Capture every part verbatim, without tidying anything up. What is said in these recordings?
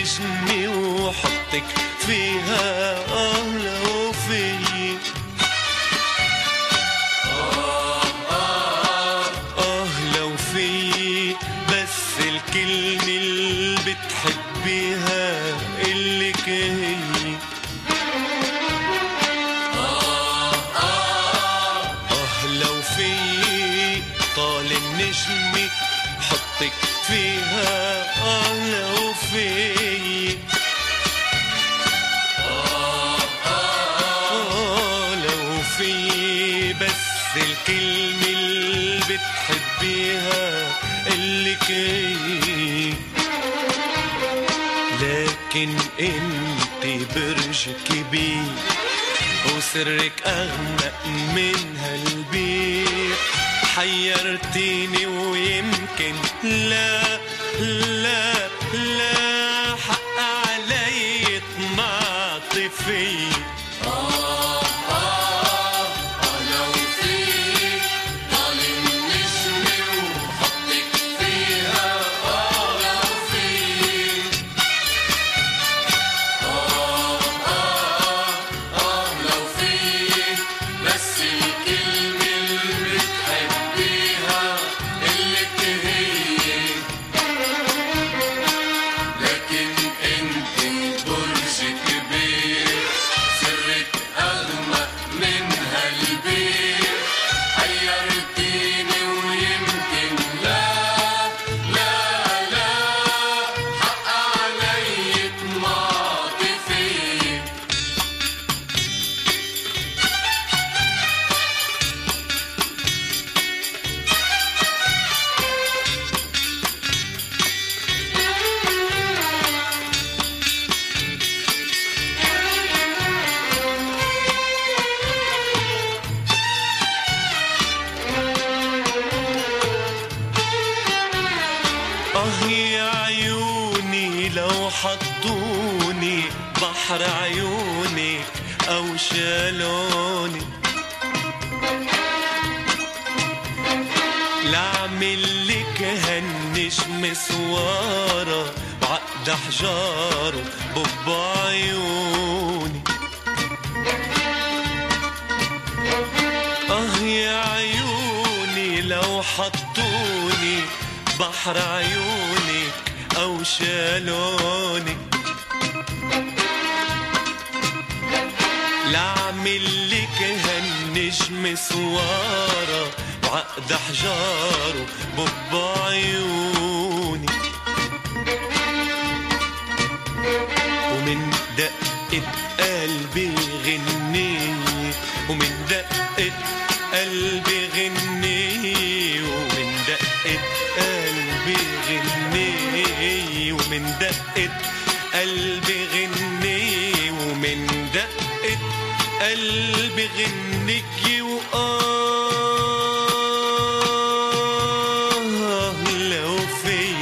نجمي وحطك فيها اه لو في اه لو في بس الكلمة اللي بتحبيها إلك هي اه لو في طال النجمي حطك فيها اه لو في اه لو في بس الكلمة اللي بتحبيها إلك هي لكن انت برج كبير وسرك أغمق من هالبير حيرتيني ويمكن لا لا لا حق علي طمعت فيك حطوني بحر عيونك أو شالوني لعمل لك هالنجم سوارة وعقد حجاره بب عيوني آه يا عيوني لو حطوني بحر عيونك أو شالوني لعمل لك هالنجم سوارة وعقد حجاره بب عيوني ومن دقة قلبي غنية ومن دقة قلبي غنية ومن دقة قلبي غنية ومن دقة قلبي غنية ومن دقة قلبي غنية وآه لو في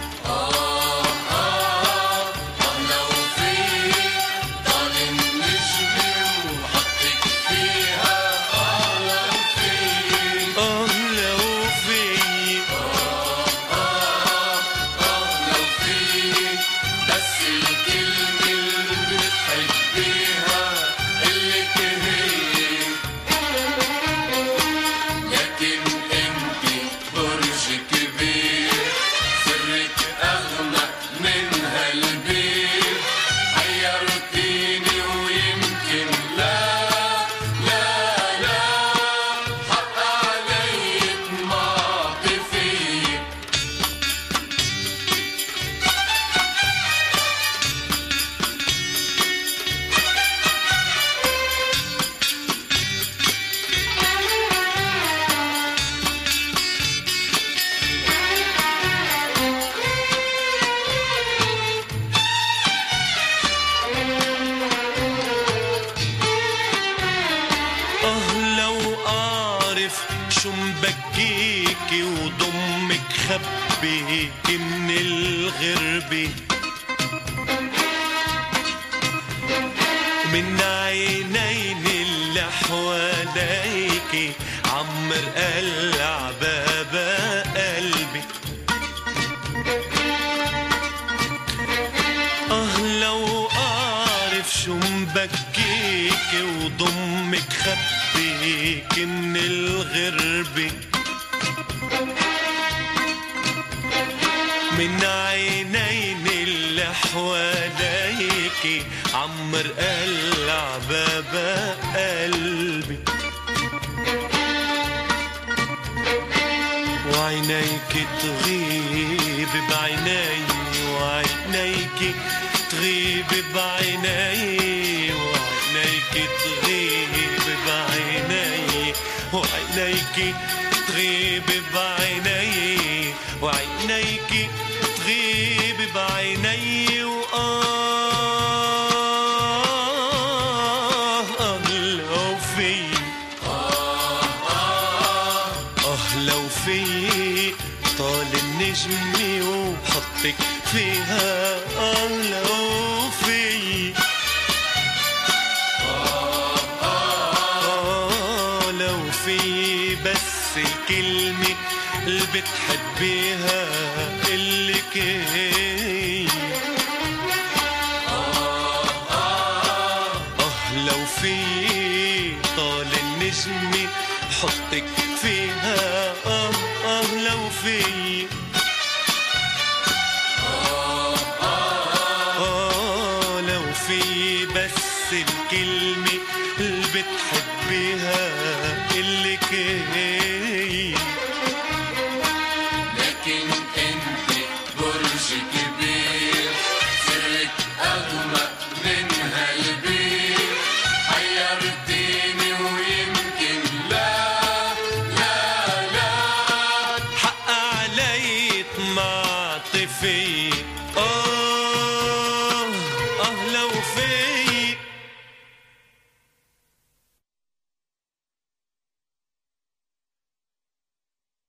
بكيكي وضمك خبيكي من الغربة من عينين اللي حواليكي عمر قلع بابا قلبي وضمك خبيك من الغربة من عينين اللي حواليكي عمر قلع بابا قلبي وعينيك تغيب بعيني وعينيك تغيب بعيني وعينيك تغيب بعيني وعينيك تغيب بعيني وعينيك تغيب بعيني وآه آه لو في آه لو في طال النجم وحطك فيها آه لو في آه لو في بس الكلمة اللي بتحبيها اللي كي آه لو في طال النجم حطك فيها آه آه لو في آه لو في بس الكلمة اللي بتحبيها اللي كي لكن انت برج كبير سرك اغمق من هالبير حيرتيني ويمكن لا لا لا حق علي طمعت فيك آه آه لو في